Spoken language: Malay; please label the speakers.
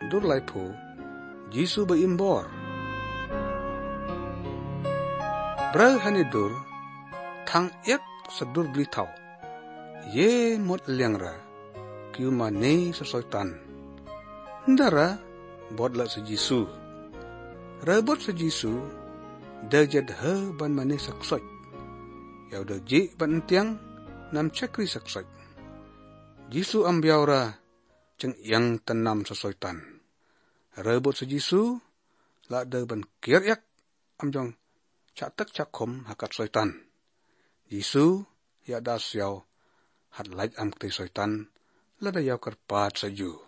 Speaker 1: dur lai phu Jisu beimbor. Bra hanidur thang ek sadur bli thau. Ye mot liangra kiu mane sa soitan. Ndara bot la sa Jisu. Rabot sa Jisu dajad ha ban mane saksoj. Yaw da je ban tiang nam chakri saksoj. Jisu ambiaura cheng yang tanam sa soitan. Rabot sa Jisu la da ban kiryak amjong chatak chakom hakat soitan. Jisu ya da siyaw hat laik am kti soitan la da yaw karpat sa ju.